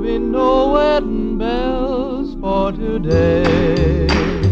be no wedding bells for today.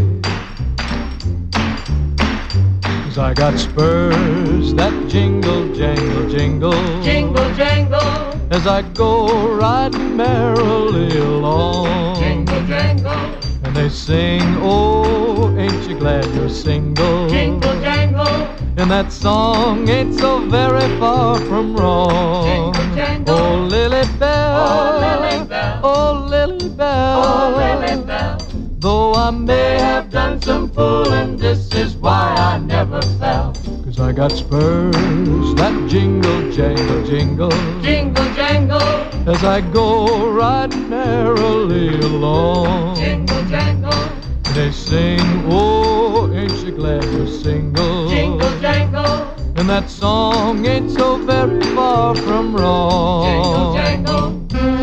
'Cause I got spurs that jingle, jangle, jingle, jingle, jangle, as I go riding merrily along. Jingle, jangle, and they sing, oh, ain't you glad you're single? Jingle, jangle, and that song ain't so very far from wrong. Jingle, jangle, oh, Lily Bell, oh, Lily Bell, oh, Lily Bell, oh, Lily Bell. Though I may have done some fooling, this is why I never fell. 'Cause I got spurs that jingle, jangle, jingle, Jingle, jangle, as I go riding merrily along. jingle, jangle, They sing, oh, ain't you glad you're single? jingle, jangle, and that song ain't so very far from wrong. jingle, jangle.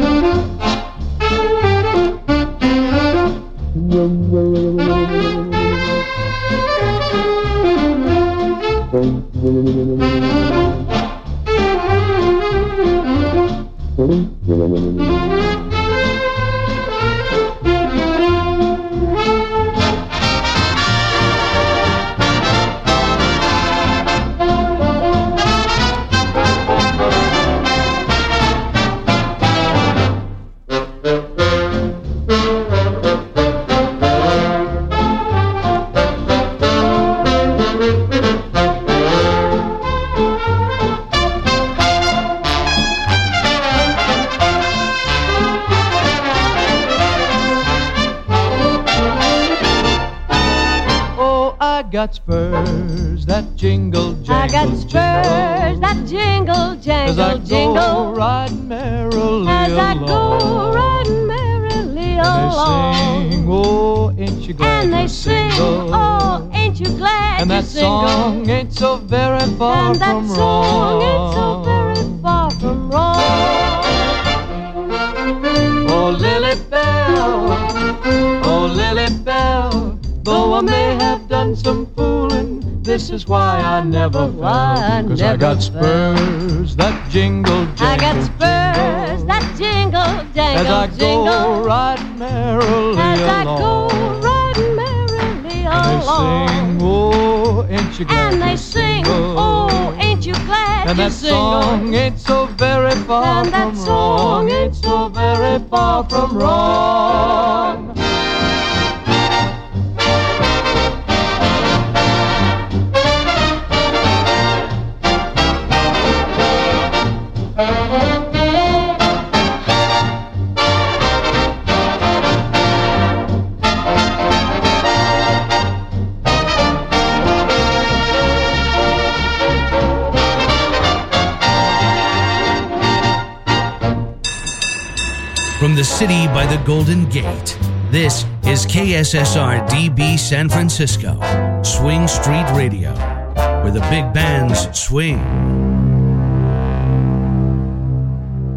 I got spurs that jingle, jangle, I got spurs that jingle, jangle, jingle, as I go riding merrily as I along. go riding merrily and along. they sing, oh, ain't you glad And they you're sing, single? oh, ain't you glad and you're that single? song ain't so very far And that from song wrong. ain't so very far from wrong. Oh, Lily Bell, oh, Lily Bell, though I may have done some fooling, this is why I never fell. 'Cause I got spurs that jingle, jangle, I got spurs that jingle, jangle, as I jingle, go riding merrily as I along. go riding merrily and they along. sing, oh, ain't you glad And they you're sing, single? oh, ain't you glad and you're that single? song ain't so very far And that from song wrong. ain't so very far from wrong. From the city by the Golden Gate, this is KSSR-DB San Francisco, Swing Street Radio, where the big bands swing.